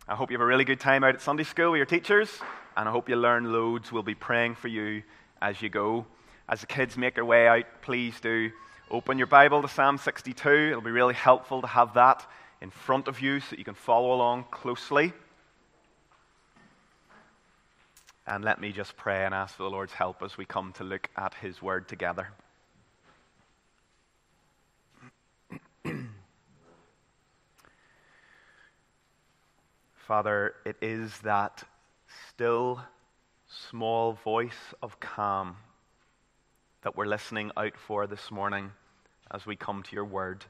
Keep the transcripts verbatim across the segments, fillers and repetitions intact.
I hope you have a really good time out at Sunday school with your teachers, and I hope you learn loads. We'll be praying for you as you go. As the kids make their way out, please do open your Bible to Psalm sixty-two. It'll be really helpful to have that in front of you so that you can follow along closely. And let me just pray and ask for the Lord's help as we come to look at His Word together. Father, it is that still, small voice of calm that we're listening out for this morning as we come to your Word.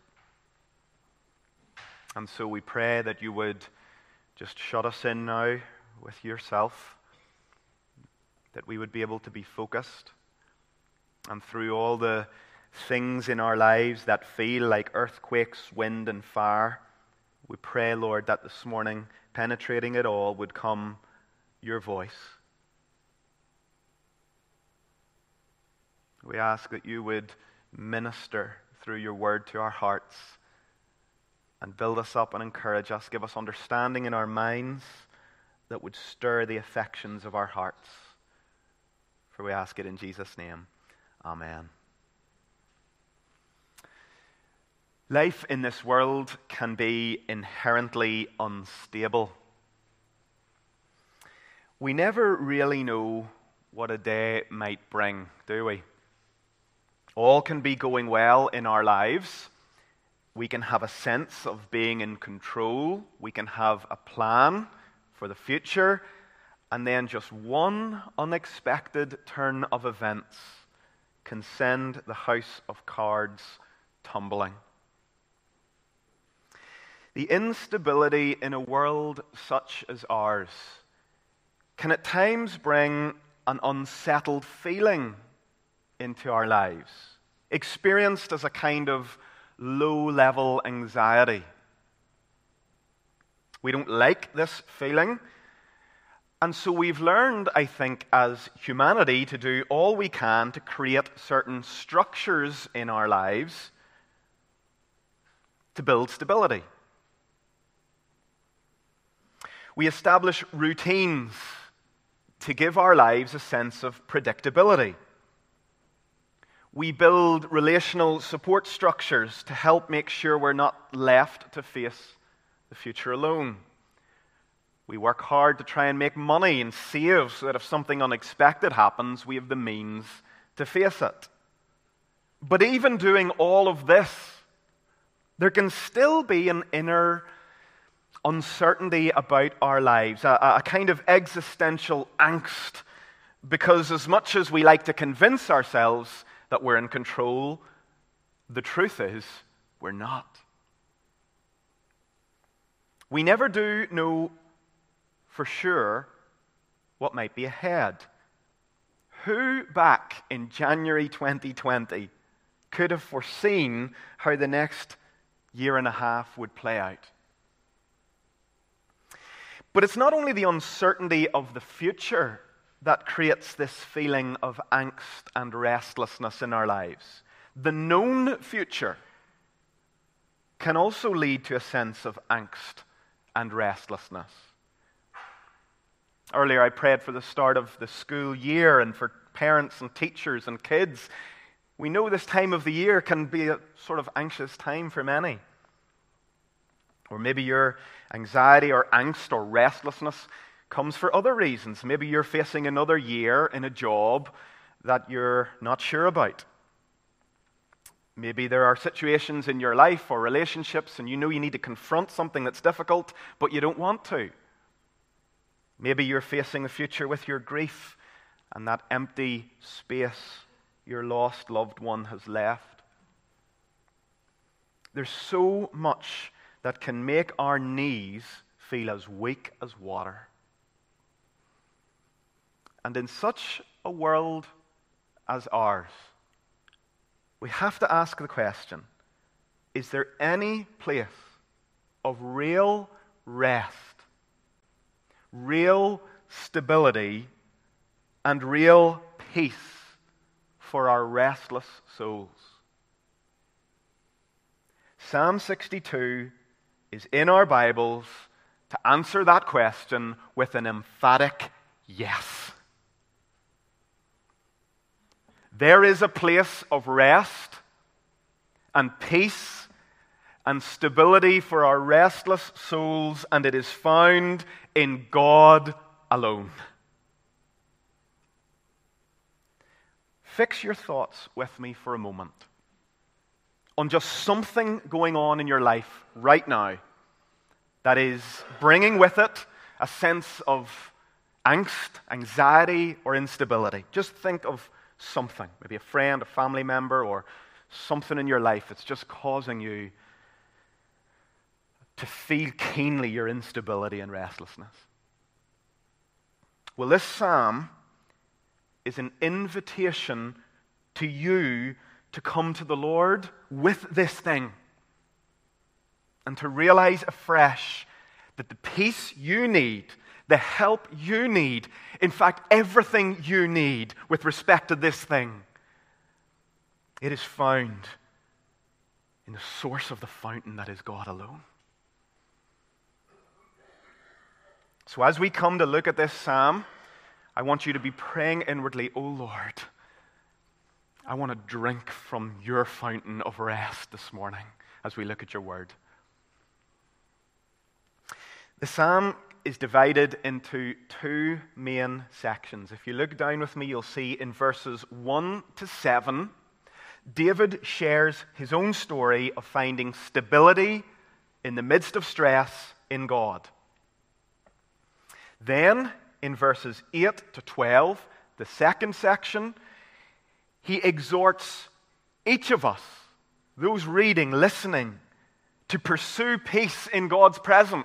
And so we pray that you would just shut us in now with yourself, that we would be able to be focused, and through all the things in our lives that feel like earthquakes, wind, and fire, we pray, Lord, that this morning, penetrating it all, would come your voice. We ask that you would minister through your word to our hearts and build us up and encourage us, give us understanding in our minds that would stir the affections of our hearts. For we ask it in Jesus' name. Amen. Life in this world can be inherently unstable. We never really know what a day might bring, do we? All can be going well in our lives. We can have a sense of being in control. We can have a plan for the future. And then just one unexpected turn of events can send the house of cards tumbling. The instability in a world such as ours can at times bring an unsettled feeling into our lives, experienced as a kind of low-level anxiety. We don't like this feeling, and so we've learned, I think, as humanity to do all we can to create certain structures in our lives to build stability. We establish routines to give our lives a sense of predictability. We build relational support structures to help make sure we're not left to face the future alone. We work hard to try and make money and save so that if something unexpected happens, we have the means to face it. But even doing all of this, there can still be an inner uncertainty about our lives, a, a kind of existential angst, because as much as we like to convince ourselves that we're in control, the truth is we're not. We never do know for sure what might be ahead. Who back in January twenty twenty could have foreseen how the next year and a half would play out? But it's not only the uncertainty of the future that creates this feeling of angst and restlessness in our lives. The known future can also lead to a sense of angst and restlessness. Earlier I prayed for the start of the school year and for parents and teachers and kids. We know this time of the year can be a sort of anxious time for many. Or maybe your anxiety or angst or restlessness comes for other reasons. Maybe you're facing another year in a job that you're not sure about. Maybe there are situations in your life or relationships and you know you need to confront something that's difficult, but you don't want to. Maybe you're facing the future with your grief and that empty space your lost loved one has left. There's so much that can make our knees feel as weak as water. And in such a world as ours, we have to ask the question, is there any place of real rest, real stability, and real peace for our restless souls? Psalm sixty-two is in our Bibles to answer that question with an emphatic yes. There is a place of rest and peace and stability for our restless souls, and it is found in God alone. Fix your thoughts with me for a moment on just something going on in your life right now that is bringing with it a sense of angst, anxiety, or instability. Just think of something, maybe a friend, a family member, or something in your life that's just causing you to feel keenly your instability and restlessness. Well, this psalm is an invitation to you to come to the Lord with this thing and to realize afresh that the peace you need, the help you need, in fact, everything you need with respect to this thing, it is found in the source of the fountain that is God alone. So as we come to look at this psalm, I want you to be praying inwardly, "Oh Lord, I want to drink from your fountain of rest this morning," as we look at your word. The psalm is divided into two main sections. If you look down with me, you'll see in verses one to seven, David shares his own story of finding stability in the midst of stress in God. Then, in verses eight to twelve, the second section, he exhorts each of us, those reading, listening, to pursue peace in God's presence.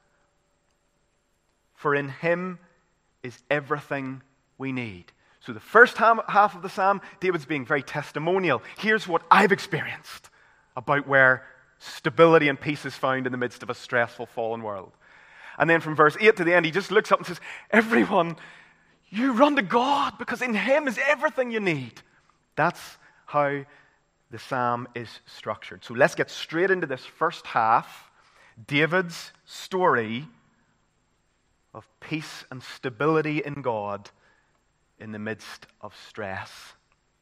For in him is everything we need. So the first half of the psalm, David's being very testimonial. Here's what I've experienced about where stability and peace is found in the midst of a stressful, fallen world. And then from verse eight to the end, he just looks up and says, "Everyone, you run to God, because in him is everything you need." That's how the psalm is structured. So let's get straight into this first half, David's story of peace and stability in God in the midst of stress.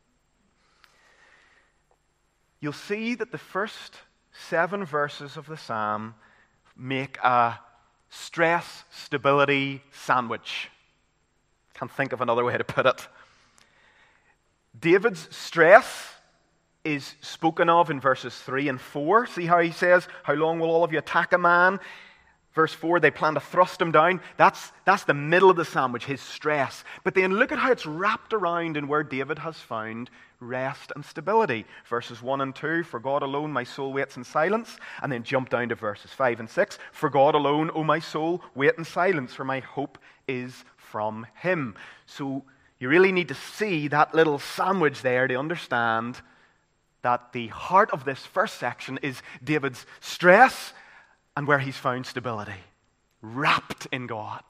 You'll see that the first seven verses of the psalm make a stress stability sandwich. Can't think of another way to put it. David's stress is spoken of in verses three and four. See how he says, "How long will all of you attack a man?" Verse four, they plan to thrust him down. That's, that's the middle of the sandwich, his stress. But then look at how it's wrapped around in where David has found rest and stability. Verses one and two, "For God alone my soul waits in silence." And then jump down to verses five and six. "For God alone, O my soul, wait in silence, for my hope is from him." So you really need to see that little sandwich there to understand that the heart of this first section is David's stress and where he's found stability, wrapped in God.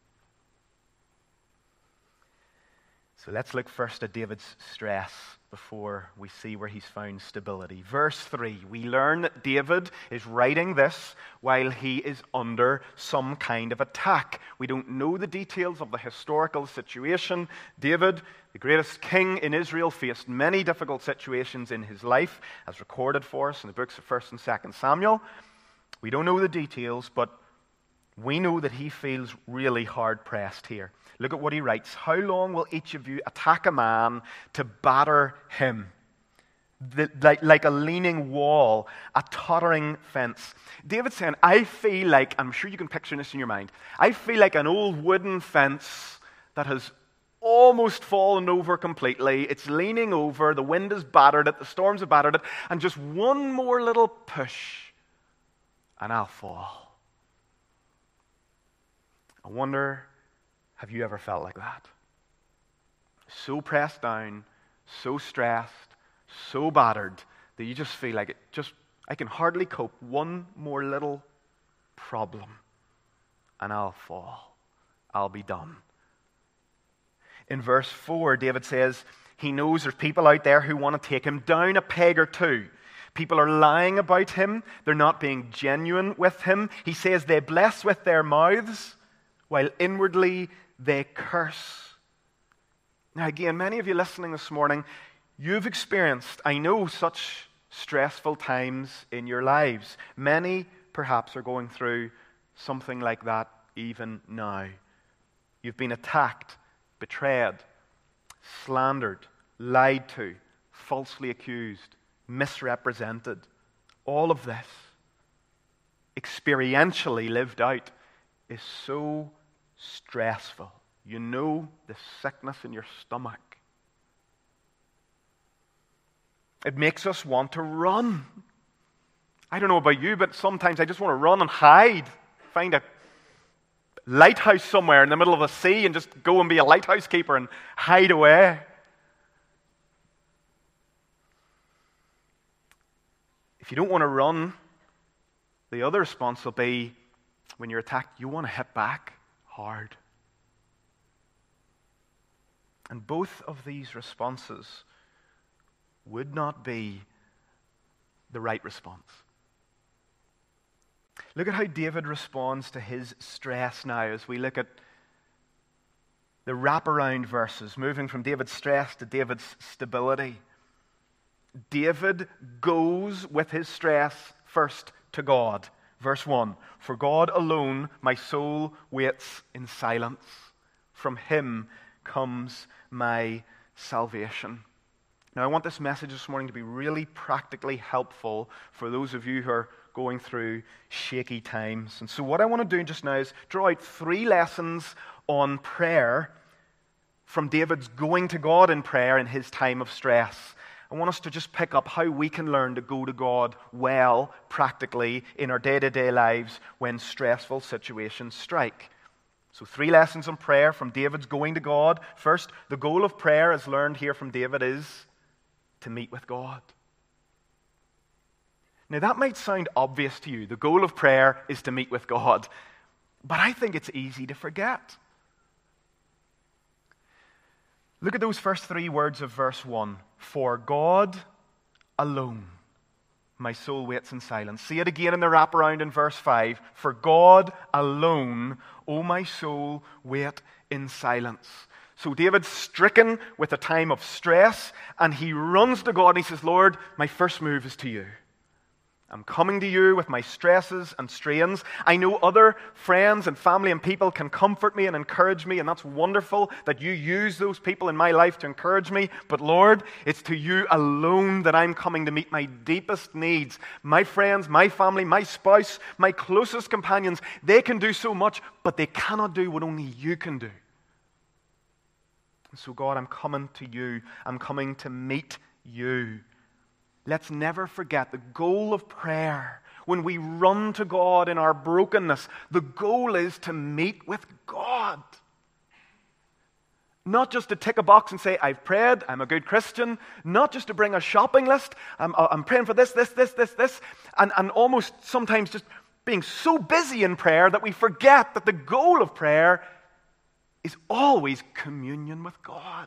So let's look first at David's stress before we see where he's found stability. Verse three, we learn that David is writing this while he is under some kind of attack. We don't know the details of the historical situation. David, the greatest king in Israel, faced many difficult situations in his life, as recorded for us in the books of First and Second Samuel. We don't know the details, but we know that he feels really hard-pressed here. Look at what he writes. "How long will each of you attack a man to batter him? The, like, like a leaning wall, a tottering fence." David's saying, I feel like, I'm sure you can picture this in your mind, I feel like an old wooden fence that has almost fallen over completely. It's leaning over, the wind has battered it, the storms have battered it, and just one more little push, and I'll fall. I wonder, have you ever felt like that? So pressed down, so stressed, so battered, that you just feel like it just, I can hardly cope. One more little problem, and I'll fall. I'll be done. In verse four, David says he knows there's people out there who want to take him down a peg or two. People are lying about him. They're not being genuine with him. He says they bless with their mouths, while inwardly they curse. Now again, many of you listening this morning, you've experienced, I know, such stressful times in your lives. Many perhaps are going through something like that even now. You've been attacked, betrayed, slandered, lied to, falsely accused, misrepresented. All of this, experientially lived out, is so stressful. You know the sickness in your stomach. It makes us want to run. I don't know about you, but sometimes I just want to run and hide. Find a lighthouse somewhere in the middle of the sea and just go and be a lighthouse keeper and hide away. If you don't want to run, the other response will be, when you're attacked, you want to hit back hard. And both of these responses would not be the right response. Look at how David responds to his stress now as we look at the wraparound verses, moving from David's stress to David's stability. David goes with his stress first to God. Verse one, for God alone my soul waits in silence. From him comes my salvation. Now I want this message this morning to be really practically helpful for those of you who are going through shaky times. And so what I want to do just now is draw out three lessons on prayer from David's going to God in prayer in his time of stress. I want us to just pick up how we can learn to go to God well, practically, in our day-to-day lives when stressful situations strike. So three lessons on prayer from David's going to God. First, the goal of prayer, as learned here from David, is to meet with God. Now that might sound obvious to you. The goal of prayer is to meet with God. But I think it's easy to forget. Look at those first three words of verse one. For God alone my soul waits in silence. See it again in the wraparound in verse five. For God alone, O my soul, wait in silence. So David's stricken with a time of stress, and he runs to God and he says, Lord, my first move is to you. I'm coming to you with my stresses and strains. I know other friends and family and people can comfort me and encourage me, and that's wonderful that you use those people in my life to encourage me. But Lord, it's to you alone that I'm coming to meet my deepest needs. My friends, my family, my spouse, my closest companions, they can do so much, but they cannot do what only you can do. And so God, I'm coming to you. I'm coming to meet you. Let's never forget the goal of prayer. When we run to God in our brokenness, the goal is to meet with God. Not just to tick a box and say, I've prayed, I'm a good Christian. Not just to bring a shopping list, I'm, I'm praying for this, this, this, this, this. And, and almost sometimes just being so busy in prayer that we forget that the goal of prayer is always communion with God.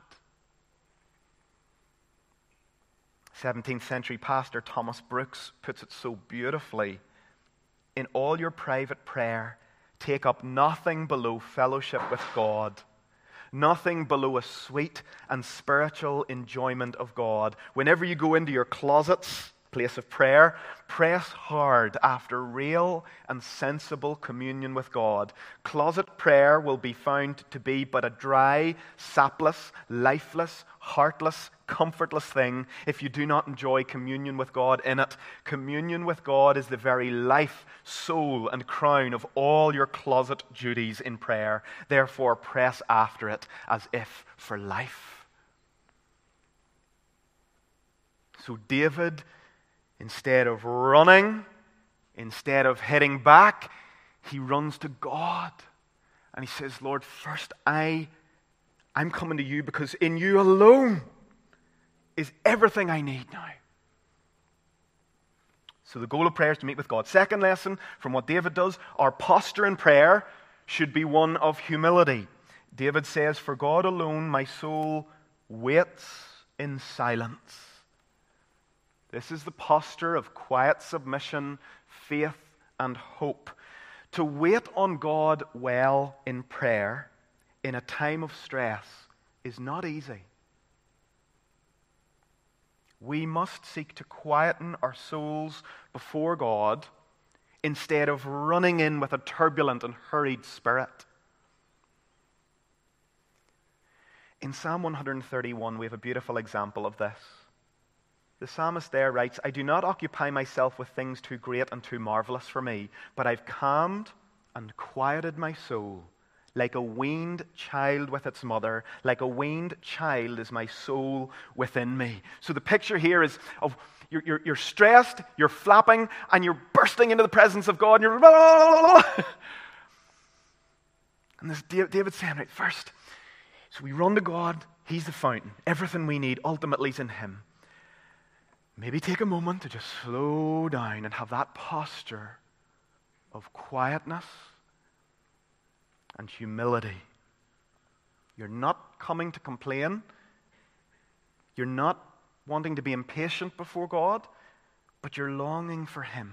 seventeenth century pastor Thomas Brooks puts it so beautifully. In all your private prayer, take up nothing below fellowship with God, nothing below a sweet and spiritual enjoyment of God. Whenever you go into your closets, place of prayer, press hard after real and sensible communion with God. Closet prayer will be found to be but a dry, sapless, lifeless, heartless, comfortless thing if you do not enjoy communion with God in it. Communion with God is the very life, soul, and crown of all your closet duties in prayer. Therefore, press after it as if for life. So David, instead of running, instead of heading back, he runs to God. And he says, Lord, first I, I'm coming to you because in you alone is everything I need now. So the goal of prayer is to meet with God. Second lesson from what David does, our posture in prayer should be one of humility. David says, for God alone my soul waits in silence. This is the posture of quiet submission, faith, and hope. To wait on God well in prayer in a time of stress is not easy. We must seek to quieten our souls before God instead of running in with a turbulent and hurried spirit. In Psalm one thirty-one, we have a beautiful example of this. The psalmist there writes, I do not occupy myself with things too great and too marvelous for me, but I've calmed and quieted my soul. Like a weaned child with its mother, like a weaned child is my soul within me. So the picture here is of you're, you're, you're stressed, you're flapping, and you're bursting into the presence of God, and you're blah, blah, blah, blah. And this David's saying, right, first, so we run to God, He's the fountain. Everything we need ultimately is in Him. Maybe take a moment to just slow down and have that posture of quietness and humility. You're not coming to complain. You're not wanting to be impatient before God, but you're longing for Him.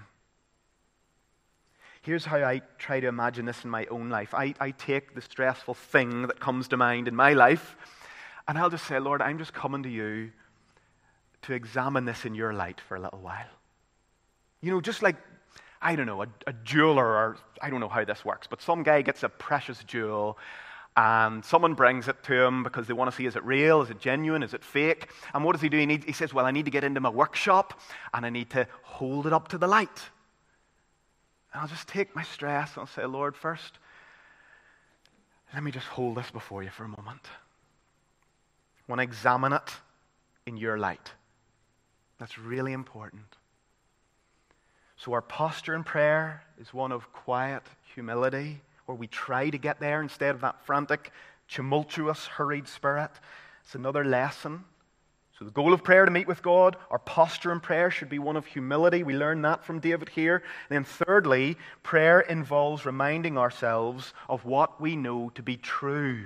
Here's how I try to imagine this in my own life. I, I take the stressful thing that comes to mind in my life, and I'll just say, Lord, I'm just coming to you to examine this in your light for a little while. You know, just like, I don't know, a, a jeweler, or I don't know how this works, but some guy gets a precious jewel and someone brings it to him because they want to see, is it real, is it genuine, is it fake? And what does he do? He, needs, he says, well, I need to get into my workshop and I need to hold it up to the light. And I'll just take my stress and I'll say, Lord, first, let me just hold this before you for a moment. I want to examine it in your light. That's really important. So our posture in prayer is one of quiet humility, where we try to get there instead of that frantic, tumultuous, hurried spirit. It's another lesson. So the goal of prayer to meet with God, our posture in prayer should be one of humility. We learn that from David here. And then thirdly, prayer involves reminding ourselves of what we know to be true.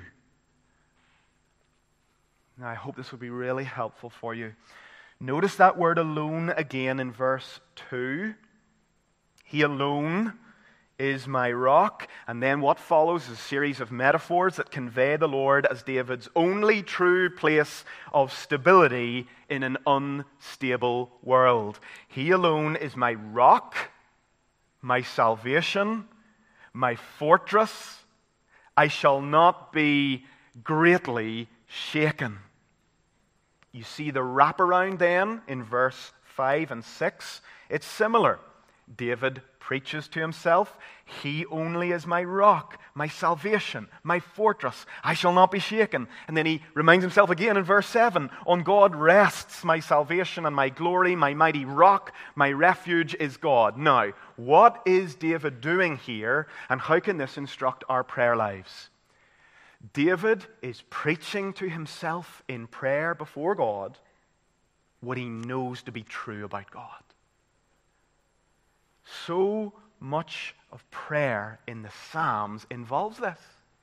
Now, I hope this will be really helpful for you. Notice that word alone again in verse two. He alone is my rock. And then what follows is a series of metaphors that convey the Lord as David's only true place of stability in an unstable world. He alone is my rock, my salvation, my fortress. I shall not be greatly shaken. You see the wraparound then in verse five and six. It's similar. David preaches to himself, He only is my rock, my salvation, my fortress. I shall not be shaken. And then he reminds himself again in verse seven, on God rests my salvation and my glory, my mighty rock, my refuge is God. Now, what is David doing here, and how can this instruct our prayer lives? David is preaching to himself in prayer before God what he knows to be true about God. So much of prayer in the Psalms involves this.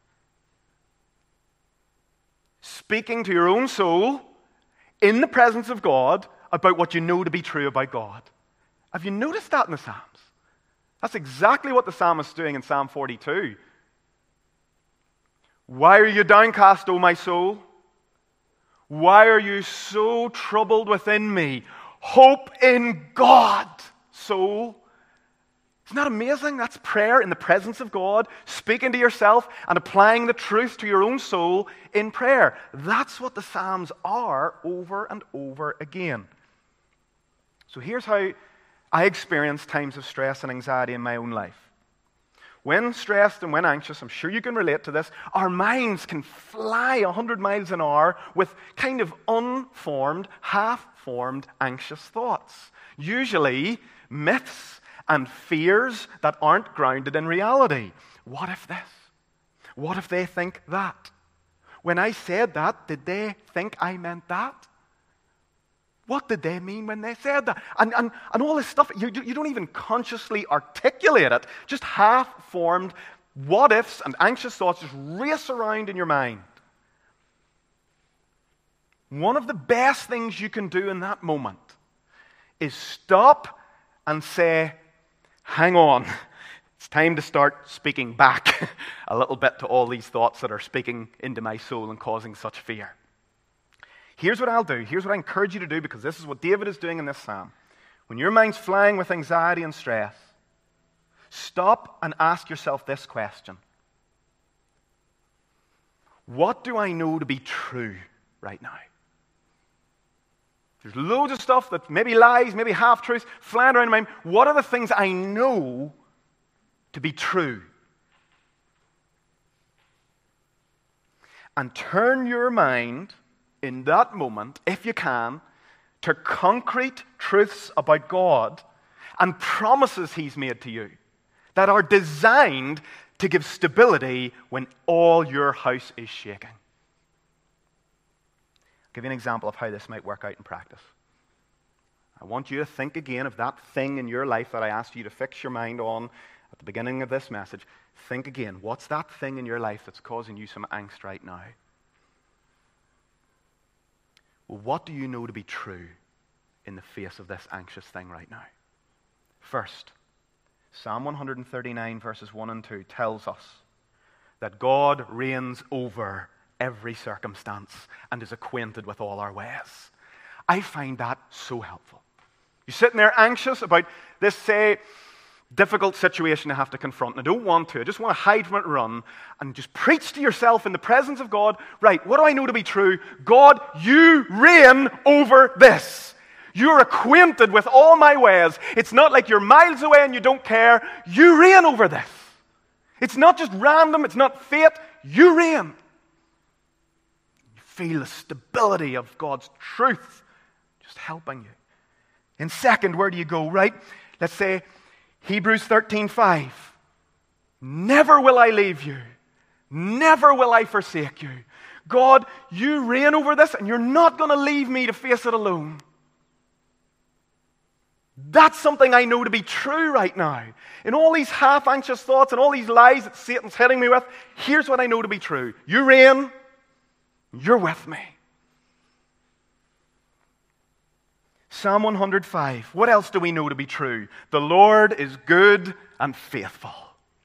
Speaking to your own soul in the presence of God about what you know to be true about God. Have you noticed that in the Psalms? That's exactly what the psalmist is doing in Psalm forty-two. Why are you downcast, O my soul? Why are you so troubled within me? Hope in God, soul. Isn't that amazing? That's prayer in the presence of God, speaking to yourself and applying the truth to your own soul in prayer. That's what the Psalms are over and over again. So here's how I experience times of stress and anxiety in my own life. When stressed and when anxious, I'm sure you can relate to this, our minds can fly one hundred miles an hour with kind of unformed, half-formed, anxious thoughts. Usually myths and fears that aren't grounded in reality. What if this? What if they think that? When I said that, did they think I meant that? What did they mean when they said that? And, and, and all this stuff, you, you don't even consciously articulate it. Just half-formed what-ifs and anxious thoughts just race around in your mind. One of the best things you can do in that moment is stop and say, hang on, it's time to start speaking back a little bit to all these thoughts that are speaking into my soul and causing such fear. Here's what I'll do. Here's what I encourage you to do, because this is what David is doing in this psalm. When your mind's flying with anxiety and stress, stop and ask yourself this question. What do I know to be true right now? There's loads of stuff that maybe lies, maybe half-truths, flying around in my mind. What are the things I know to be true? And turn your mind in that moment, if you can, to concrete truths about God and promises He's made to you that are designed to give stability when all your house is shaking. I'll give you an example of how this might work out in practice. I want you to think again of that thing in your life that I asked you to fix your mind on at the beginning of this message. Think again. What's that thing in your life that's causing you some angst right now? Well, what do you know to be true in the face of this anxious thing right now? First, Psalm one thirty-nine verses one and two tells us that God reigns over every circumstance and is acquainted with all our ways. I find that so helpful. You're sitting there anxious about this, say, difficult situation I have to confront, and I don't want to. I just want to hide from it and run, and just preach to yourself in the presence of God. Right, what do I know to be true? God, you reign over this. You're acquainted with all my ways. It's not like you're miles away and you don't care. You reign over this. It's not just random. It's not fate. You reign. You feel the stability of God's truth just helping you. And second, where do you go? Right? Let's say Hebrews thirteen five. Never will I leave you. Never will I forsake you. God, you reign over this, and you're not going to leave me to face it alone. That's something I know to be true right now. In all these half-anxious thoughts and all these lies that Satan's hitting me with, here's what I know to be true. You reign. You're with me. Psalm one hundred five. What else do we know to be true? The Lord is good and faithful.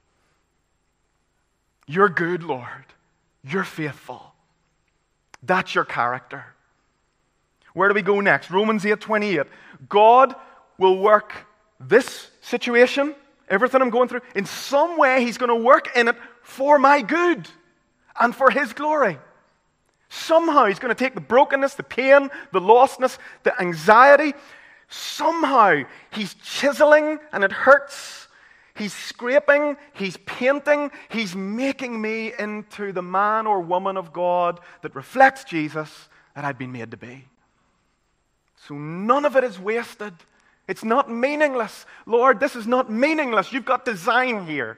You're good, Lord. You're faithful. That's your character. Where do we go next? Romans eight twenty-eight. God will work this situation, everything I'm going through, in some way He's going to work in it for my good and for His glory. Somehow He's going to take the brokenness, the pain, the lostness, the anxiety. Somehow He's chiseling and it hurts. He's scraping, He's painting, He's making me into the man or woman of God that reflects Jesus that I've been made to be. So none of it is wasted. It's not meaningless. Lord, this is not meaningless. You've got design here.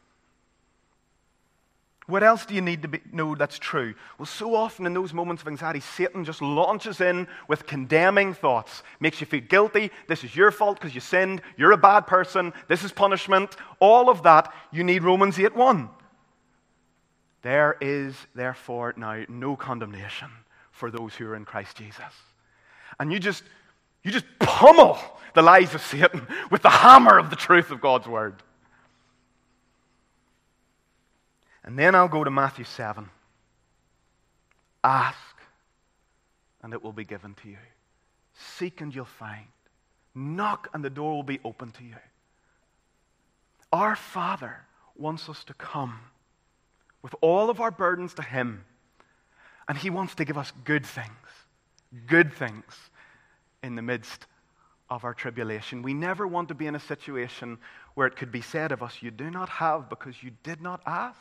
What else do you need to be, know that's true? Well, so often in those moments of anxiety, Satan just launches in with condemning thoughts. Makes you feel guilty. This is your fault because you sinned. You're a bad person. This is punishment. All of that, you need Romans eight one. There is, therefore, now no condemnation for those who are in Christ Jesus. And you just, you just pummel the lies of Satan with the hammer of the truth of God's word. And then I'll go to Matthew seven. Ask, and it will be given to you. Seek, and you'll find. Knock, and the door will be open to you. Our Father wants us to come with all of our burdens to Him. And He wants to give us good things. Good things in the midst of our tribulation. We never want to be in a situation where it could be said of us, you do not have because you did not ask.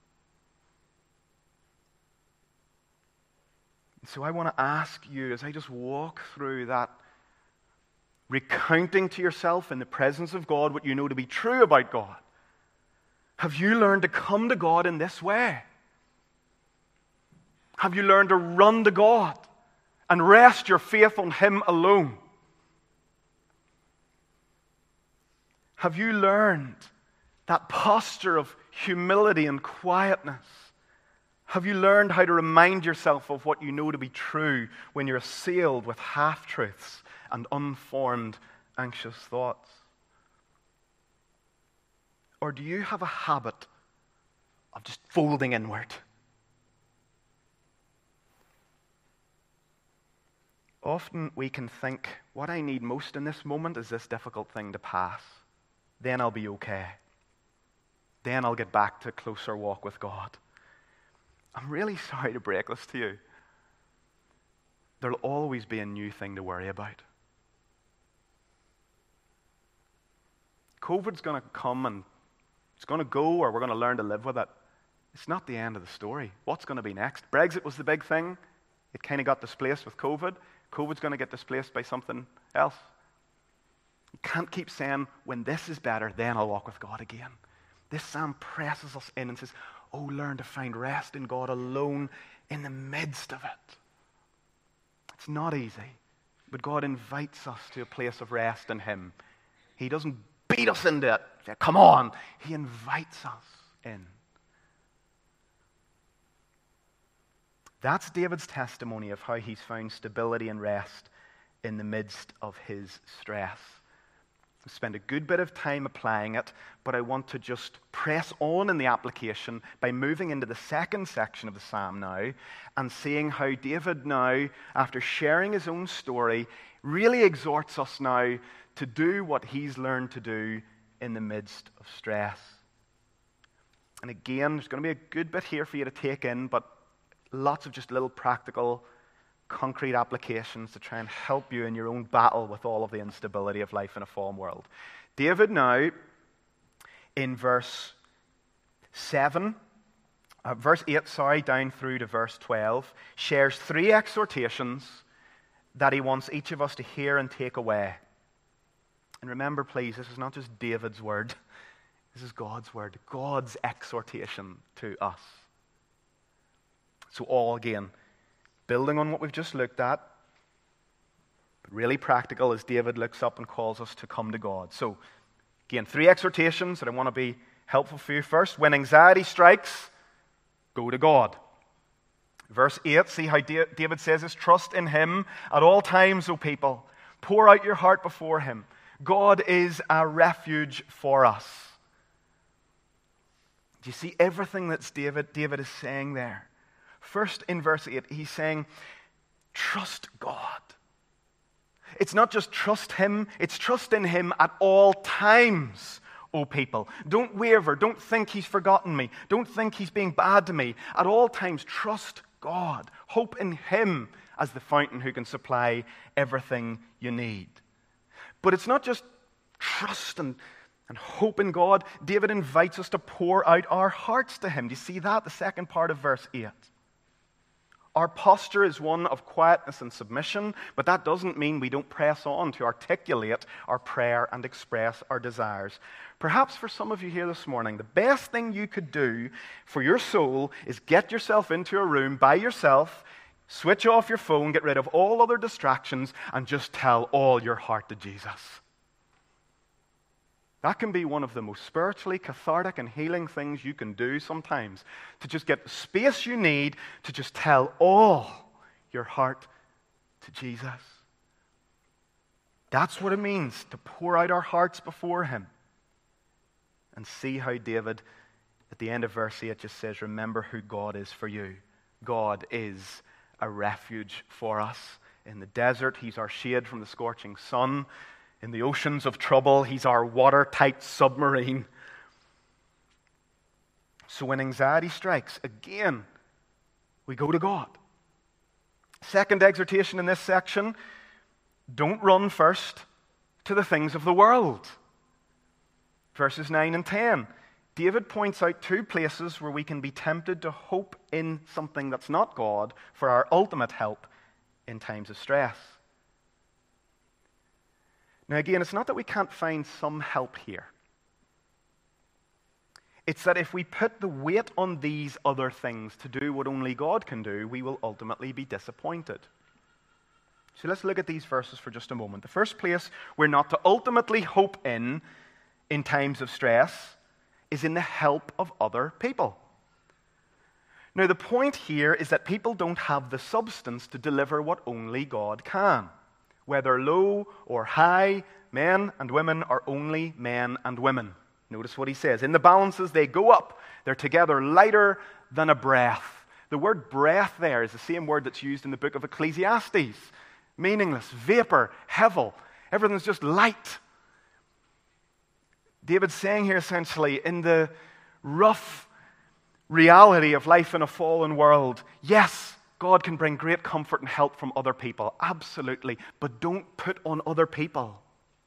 So I want to ask you, as I just walk through that, recounting to yourself in the presence of God what you know to be true about God, have you learned to come to God in this way? Have you learned to run to God and rest your faith on Him alone? Have you learned that posture of humility and quietness? Have you learned how to remind yourself of what you know to be true when you're assailed with half-truths and unformed, anxious thoughts? Or do you have a habit of just folding inward? Often we can think, what I need most in this moment is this difficult thing to pass. Then I'll be okay. Then I'll get back to a closer walk with God. I'm really sorry to break this to you. There'll always be a new thing to worry about. COVID's going to come and it's going to go, or we're going to learn to live with it. It's not the end of the story. What's going to be next? Brexit was the big thing. It kind of got displaced with COVID. COVID's going to get displaced by something else. You can't keep saying, when this is better, then I'll walk with God again. This psalm presses us in and says, oh, learn to find rest in God alone in the midst of it. It's not easy, but God invites us to a place of rest in Him. He doesn't beat us into it. Say, come on. He invites us in. That's David's testimony of how he's found stability and rest in the midst of his stress. I've spent a good bit of time applying it, but I want to just press on in the application by moving into the second section of the psalm now and seeing how David now, after sharing his own story, really exhorts us now to do what he's learned to do in the midst of stress. And again, there's going to be a good bit here for you to take in, but lots of just little practical, concrete applications to try and help you in your own battle with all of the instability of life in a fallen world. David now, in verse seven, uh, verse eight, sorry, down through to verse twelve, shares three exhortations that he wants each of us to hear and take away. And remember, please, this is not just David's word. This is God's word, God's exhortation to us. So all, again, building on what we've just looked at, but really practical as David looks up and calls us to come to God. So, again, three exhortations that I want to be helpful for you. First, when anxiety strikes, go to God. Verse eight, see how David says this, trust in Him at all times, O people. Pour out your heart before Him. God is a refuge for us. Do you see everything that David, David is saying there? First, in verse eight, he's saying, trust God. It's not just trust Him, it's trust in Him at all times, O people. Don't waver, don't think He's forgotten me, don't think He's being bad to me. At all times, trust God. Hope in Him as the fountain who can supply everything you need. But it's not just trust and, and hope in God. David invites us to pour out our hearts to Him. Do you see that? The second part of verse eight. Our posture is one of quietness and submission, but that doesn't mean we don't press on to articulate our prayer and express our desires. Perhaps for some of you here this morning, the best thing you could do for your soul is get yourself into a room by yourself, switch off your phone, get rid of all other distractions, and just tell all your heart to Jesus. That can be one of the most spiritually cathartic and healing things you can do sometimes, to just get the space you need to just tell all your heart to Jesus. That's what it means to pour out our hearts before Him. And see how David, at the end of verse eight, just says, remember who God is for you. God is a refuge for us. In the desert, He's our shade from the scorching sun. In the oceans of trouble, He's our watertight submarine. So when anxiety strikes, again, we go to God. Second exhortation in this section, don't run first to the things of the world. Verses nine and ten. David points out two places where we can be tempted to hope in something that's not God for our ultimate help in times of stress. Now again, it's not that we can't find some help here. It's that if we put the weight on these other things to do what only God can do, we will ultimately be disappointed. So let's look at these verses for just a moment. The first place we're not to ultimately hope in, in times of stress, is in the help of other people. Now the point here is that people don't have the substance to deliver what only God can. Whether low or high, men and women are only men and women. Notice what he says. In the balances, they go up. They're together lighter than a breath. The word breath there is the same word that's used in the book of Ecclesiastes. Meaningless, vapor, hevel. Everything's just light. David's saying here essentially, in the rough reality of life in a fallen world, yes, God can bring great comfort and help from other people. Absolutely. But don't put on other people.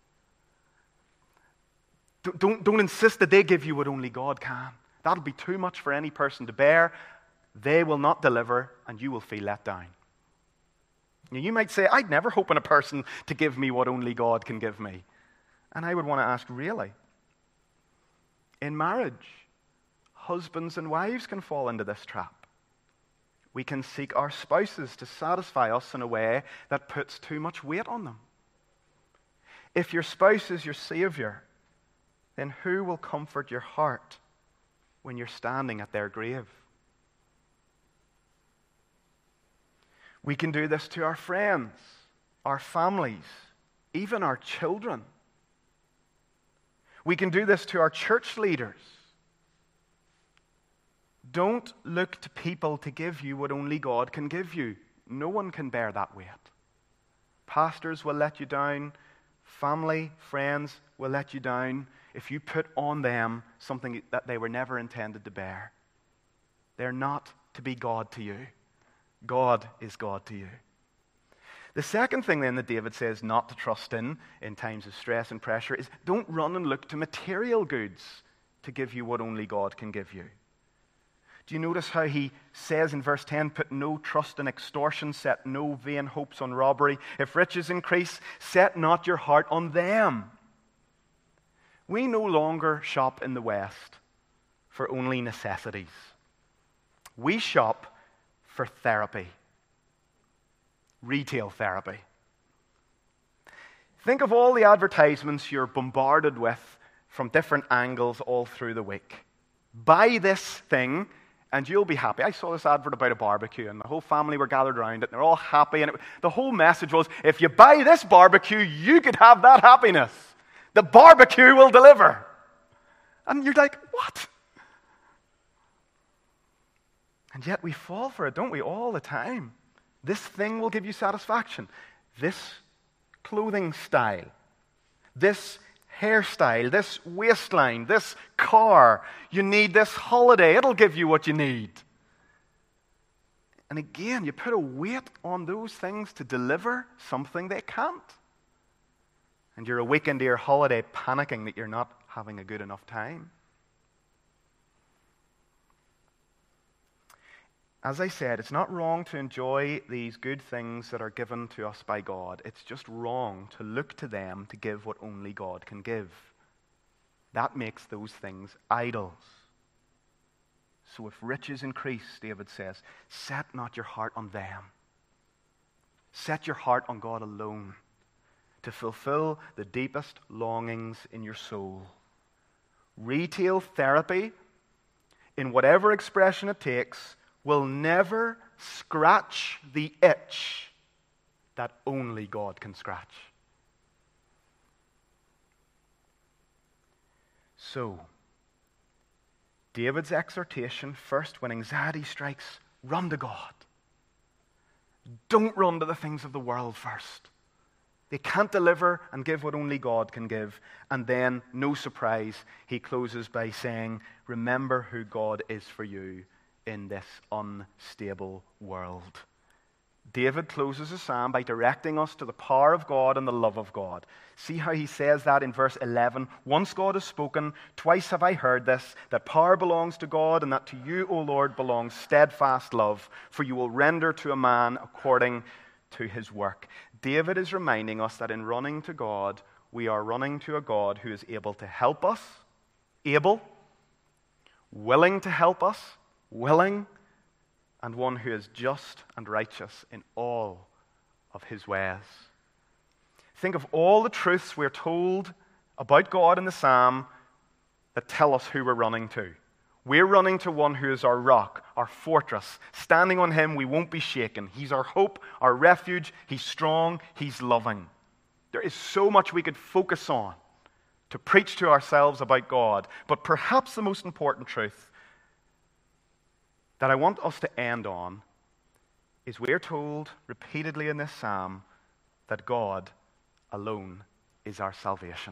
Don't, don't, don't insist that they give you what only God can. That'll be too much for any person to bear. They will not deliver, and you will feel let down. Now, you might say, I'd never hope in a person to give me what only God can give me. And I would want to ask, really? In marriage, husbands and wives can fall into this trap. We can seek our spouses to satisfy us in a way that puts too much weight on them. If your spouse is your Savior, then who will comfort your heart when you're standing at their grave? We can do this to our friends, our families, even our children. We can do this to our church leaders. Don't look to people to give you what only God can give you. No one can bear that weight. Pastors will let you down. Family, friends will let you down if you put on them something that they were never intended to bear. They're not to be God to you. God is God to you. The second thing then that David says not to trust in, in times of stress and pressure, is don't run and look to material goods to give you what only God can give you. Do you notice how he says in verse ten, put no trust in extortion, set no vain hopes on robbery. If riches increase, set not your heart on them. We no longer shop in the West for only necessities. We shop for therapy. Retail therapy. Think of all the advertisements you're bombarded with from different angles all through the week. Buy this thing and you'll be happy. I saw this advert about a barbecue, and the whole family were gathered around it, and they're all happy. And it, the whole message was, if you buy this barbecue, you could have that happiness. The barbecue will deliver. And you're like, what? And yet we fall for it, don't we, all the time? This thing will give you satisfaction. This clothing style. This hairstyle, this waistline, this car. You need this holiday. It'll give you what you need. And again, you put a weight on those things to deliver something they can't. And you're awake into your holiday panicking that you're not having a good enough time. As I said, it's not wrong to enjoy these good things that are given to us by God. It's just wrong to look to them to give what only God can give. That makes those things idols. So if riches increase, David says, set not your heart on them. Set your heart on God alone to fulfill the deepest longings in your soul. Retail therapy, in whatever expression it takes, will never scratch the itch that only God can scratch. So, David's exhortation, first, when anxiety strikes, run to God. Don't run to the things of the world first. They can't deliver and give what only God can give. And then, no surprise, he closes by saying, remember who God is for you in this unstable world. David closes the psalm by directing us to the power of God and the love of God. See how he says that in verse eleven. Once God has spoken, twice have I heard this, that power belongs to God, and that to you, O Lord, belongs steadfast love, for you will render to a man according to his work. David is reminding us that in running to God, we are running to a God who is able to help us, able, willing to help us, willing, and one who is just and righteous in all of his ways. Think of all the truths we're told about God in the psalm that tell us who we're running to. We're running to one who is our rock, our fortress. Standing on him, we won't be shaken. He's our hope, our refuge. He's strong. He's loving. There is so much we could focus on to preach to ourselves about God. But perhaps the most important truth that I want us to end on is we're told repeatedly in this psalm that God alone is our salvation.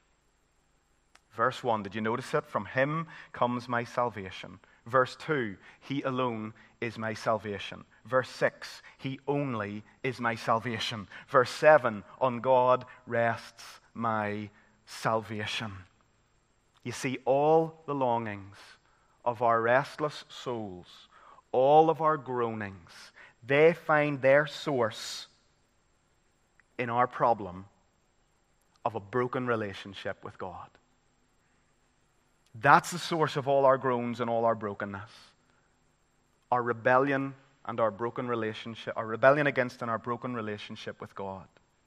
Verse one, did you notice it? From him comes my salvation. Verse two, he alone is my salvation. Verse six, he only is my salvation. Verse seven, on God rests my salvation. You see, all the longings of our restless souls, all of our groanings, they find their source in our problem of a broken relationship with God. That's the source of all our groans and all our brokenness. Our rebellion and our broken relationship, our rebellion against and our broken relationship with God.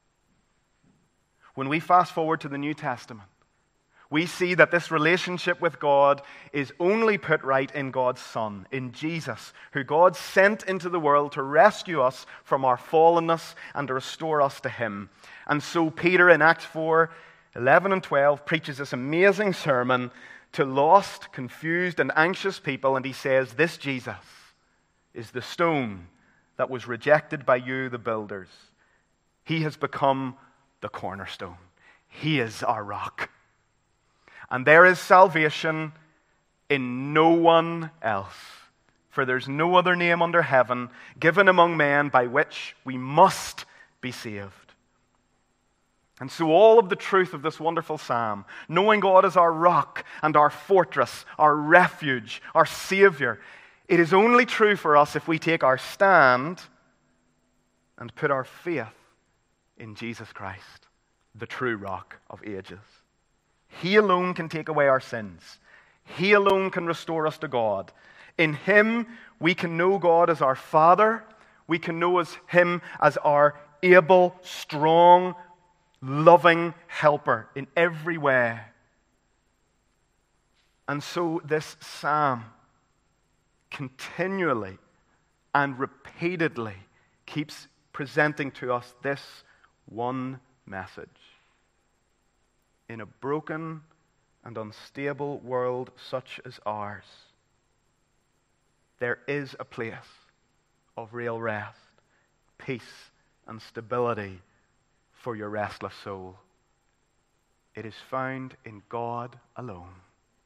When we fast forward to the New Testament, we see that this relationship with God is only put right in God's Son, in Jesus, who God sent into the world to rescue us from our fallenness and to restore us to him. And so Peter in Acts four, eleven and twelve preaches this amazing sermon to lost, confused, and anxious people, and he says, this Jesus is the stone that was rejected by you, the builders. He has become the cornerstone. He is our rock. And there is salvation in no one else, for there's no other name under heaven given among men by which we must be saved. And so all of the truth of this wonderful psalm, knowing God as our rock and our fortress, our refuge, our Savior, it is only true for us if we take our stand and put our faith in Jesus Christ, the true rock of ages. He alone can take away our sins. He alone can restore us to God. In him, we can know God as our Father. We can know as him as our able, strong, loving helper in every way. And so this psalm continually and repeatedly keeps presenting to us this one message. In a broken and unstable world such as ours, there is a place of real rest, peace, and stability for your restless soul. It is found in God alone.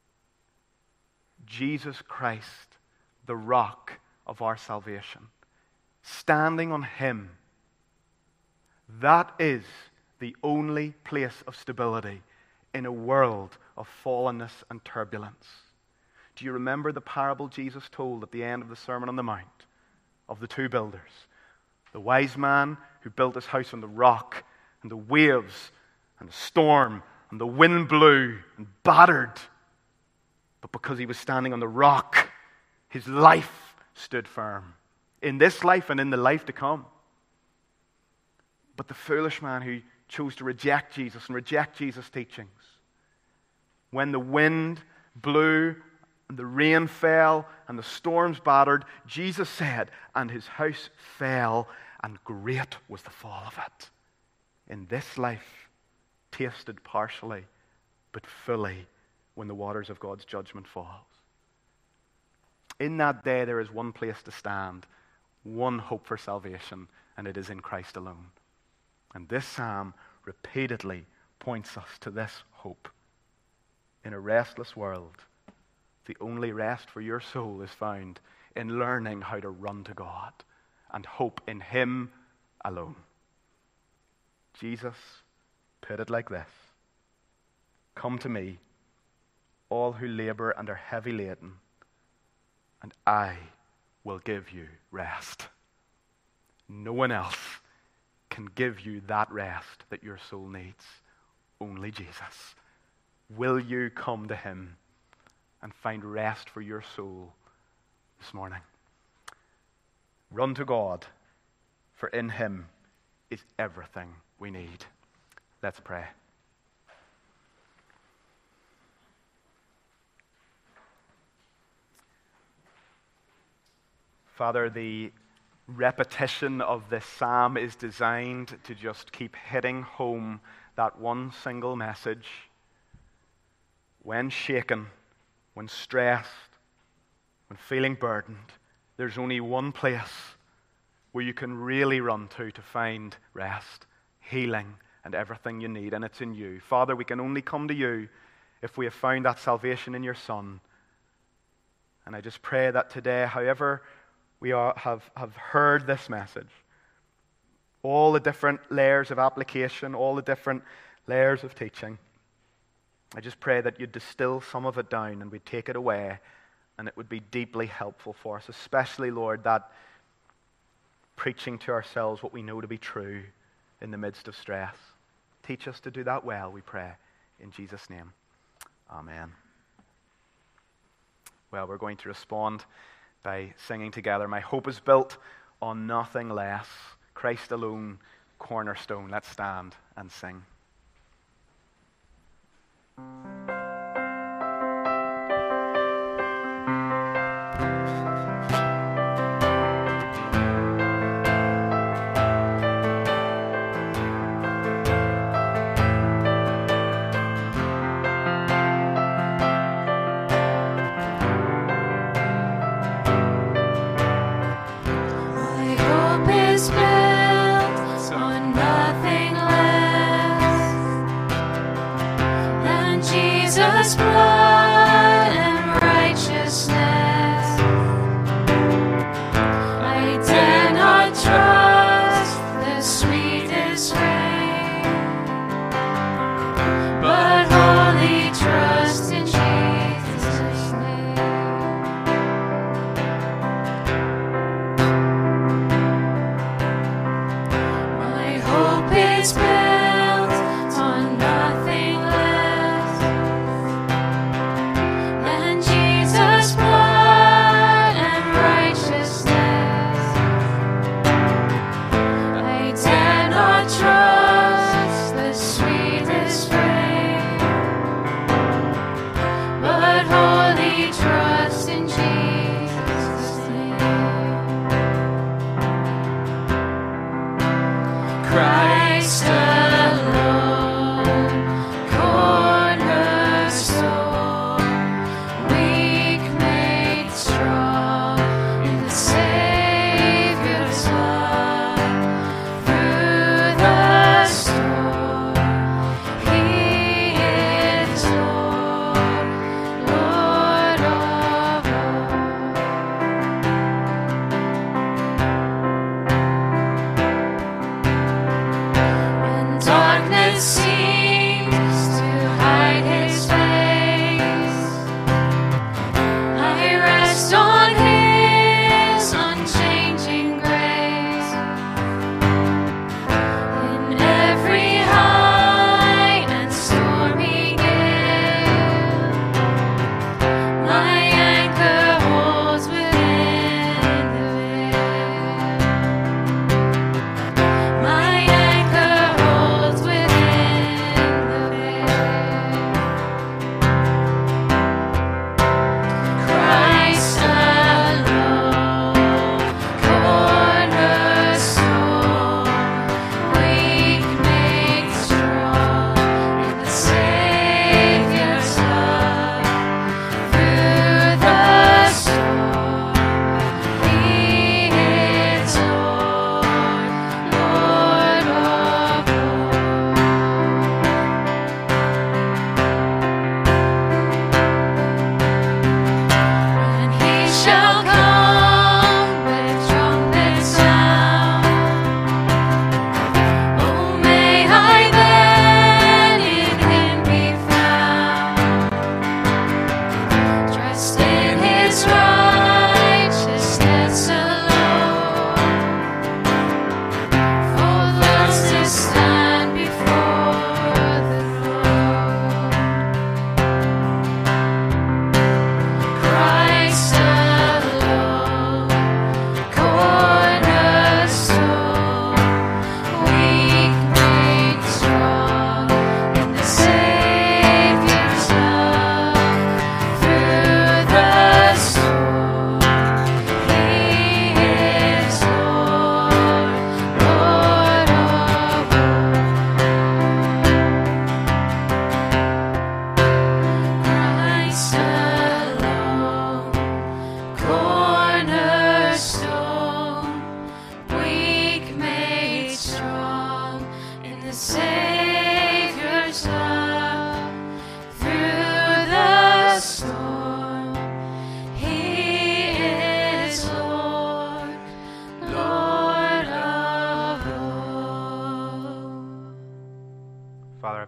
Jesus Christ, the rock of our salvation. Standing on him, that is the only place of stability in a world of fallenness and turbulence. Do you remember the parable Jesus told at the end of the Sermon on the Mount of the two builders? The wise man who built his house on the rock, and the waves and the storm and the wind blew and battered. But because he was standing on the rock, his life stood firm. In this life and in the life to come. But the foolish man who chose to reject Jesus and reject Jesus' teachings, when the wind blew and the rain fell and the storms battered, Jesus said, and his house fell, and great was the fall of it. In this life, tasted partially, but fully, when the waters of God's judgment falls. In that day, there is one place to stand, one hope for salvation, and it is in Christ alone. And this psalm repeatedly points us to this hope. In a restless world, the only rest for your soul is found in learning how to run to God and hope in him alone. Jesus put it like this: come to me, all who labor and are heavy laden, and I will give you rest. No one else can give you that rest that your soul needs. Only Jesus. Will you come to him and find rest for your soul this morning? Run to God, for in him is everything we need. Let's pray. Father, the repetition of this psalm is designed to just keep hitting home that one single message. When shaken, when stressed, when feeling burdened, there's only one place where you can really run to to find rest, healing, and everything you need, and it's in you. Father, we can only come to you if we have found that salvation in your Son. And I just pray that today, however we are, have, have heard this message, all the different layers of application, all the different layers of teaching, I just pray that you'd distill some of it down and we'd take it away, and it would be deeply helpful for us, especially, Lord, that preaching to ourselves what we know to be true in the midst of stress. Teach us to do that well, we pray. In Jesus' name, amen. Well, we're going to respond by singing together, My Hope is Built on Nothing Less, Christ Alone, Cornerstone. Let's stand and sing. Jesus.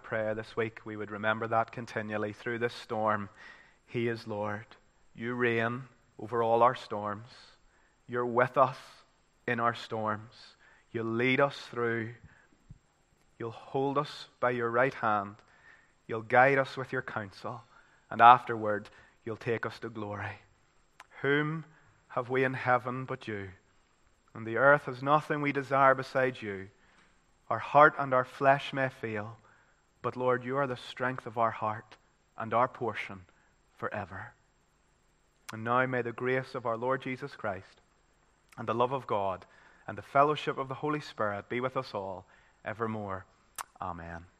pray this week we would remember that continually through this storm. He is Lord. You reign over all our storms. You're with us in our storms. You'll lead us through. You'll hold us by your right hand. You'll guide us with your counsel. And afterward, you'll take us to glory. Whom have we in heaven but you? And the earth has nothing we desire besides you. Our heart and our flesh may fail, but Lord, you are the strength of our heart and our portion forever. And now may the grace of our Lord Jesus Christ and the love of God and the fellowship of the Holy Spirit be with us all evermore. Amen.